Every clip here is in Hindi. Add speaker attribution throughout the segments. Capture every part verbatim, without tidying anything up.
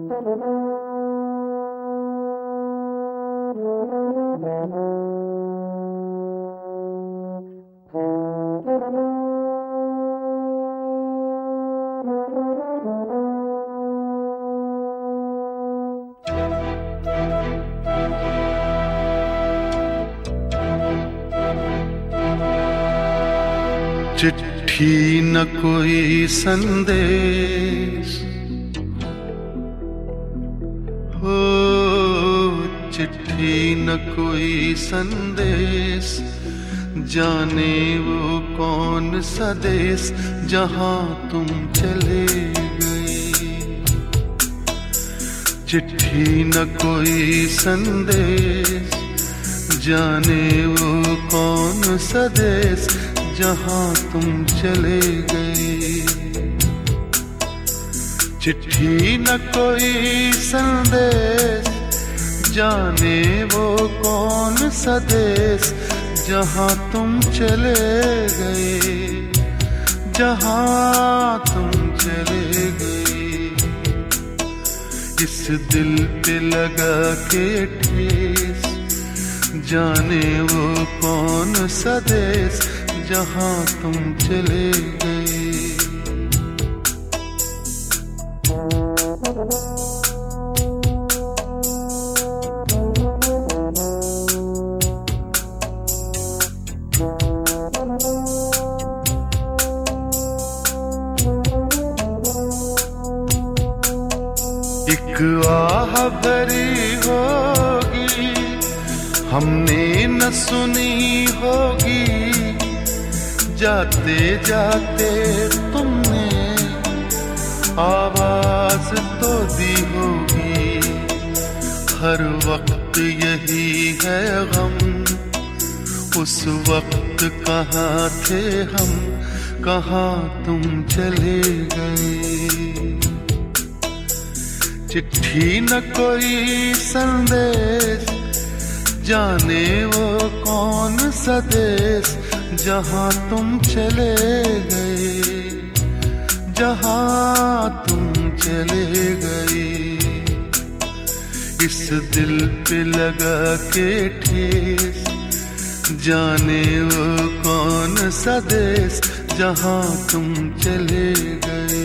Speaker 1: चिट्ठी न कोई संदेश हो, चिट्ठी न कोई संदेश, जाने वो कौन सा देश जहां तुम चले गए। चिट्ठी न कोई संदेश, जाने वो कौन सा देश जहां तुम चले गए। चिट्ठी न कोई संदेश, जाने वो कौन सा देश जहां तुम चले गए, जहां तुम चले गए। इस दिल पे लगा के ठेस, जाने वो कौन सा देश जहां तुम चले गए। एक आह भरी होगी, हमने न सुनी होगी, जाते जाते तुमने आवाज तो दी होगी। हर वक्त यही है गम, उस वक्त कहाँ थे हम, कहाँ तुम चले गए। चिट्ठी न कोई संदेश, जाने वो कौन सा देश जहां तुम चले गए, जहां तुम चले गए। इस दिल पे लगा के ठेस, जाने वो कौन सा देश जहां तुम चले गए।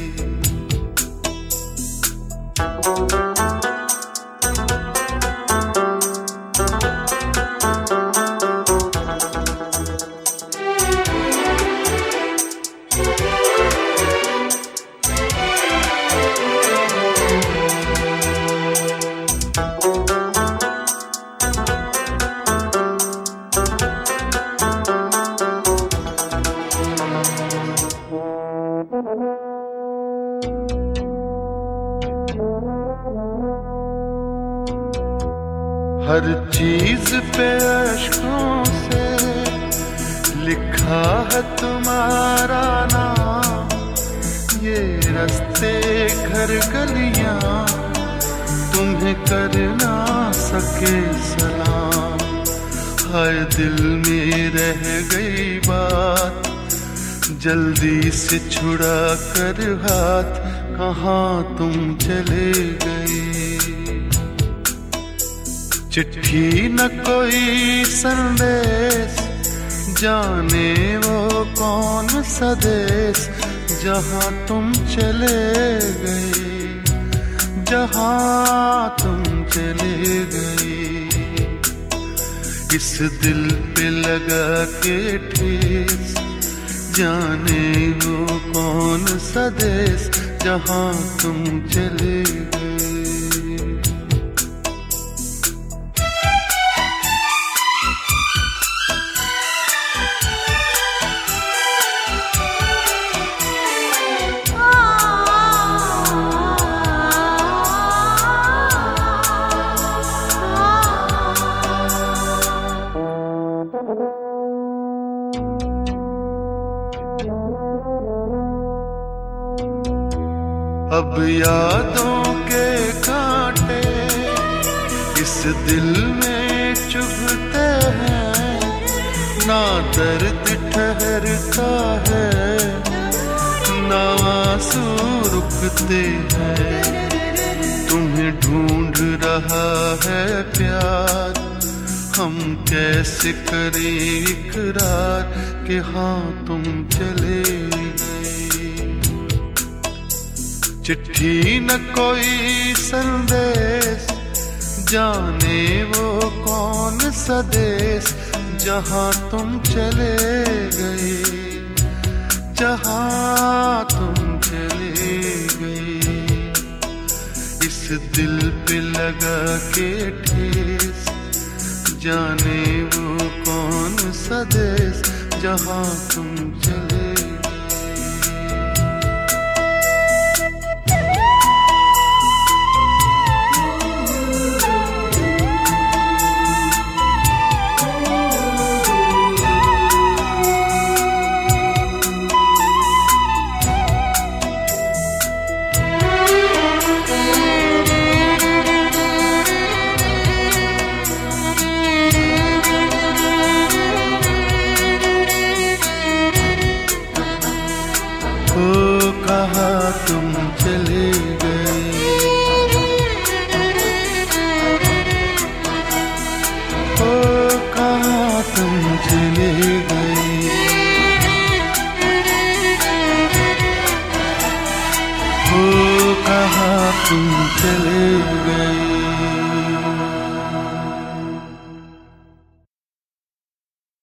Speaker 1: हर चीज पे अश्कों से लिखा है तुम्हारा नाम, ये रास्ते घर गलियां तुम्हें कर ना सके सलाम। हाय दिल में रह गई बात, जल्दी से छुड़ा कर हाथ, कहाँ तुम चले गए। चिट्ठी न कोई संदेश, जाने वो कौन सा देश जहां तुम चले गए, जहां तुम चले गए। इस दिल पे लगा के ठेस, जाने वो कौन सा देश जहां तुम चले गए। अब यादों के कांटे इस दिल में चुभते हैं, ना दर्द ठहरता है, ना आंसू रुकते हैं। तुम्हें ढूंढ रहा है प्यार, हम कैसे करें इकरार कि हाँ तुम चले गए। चिट्ठी न कोई संदेश, जाने वो कौन सा देश जहाँ तुम चले गए, जहाँ तुम चले गए। इस दिल पे लगा के ठेस, जाने वो कौन सा देश जहाँ तुम चले गए। ओ कहाँ तुम चले गए, ओ कहाँ तुम चले गए, ओ कहाँ तुम चले गए।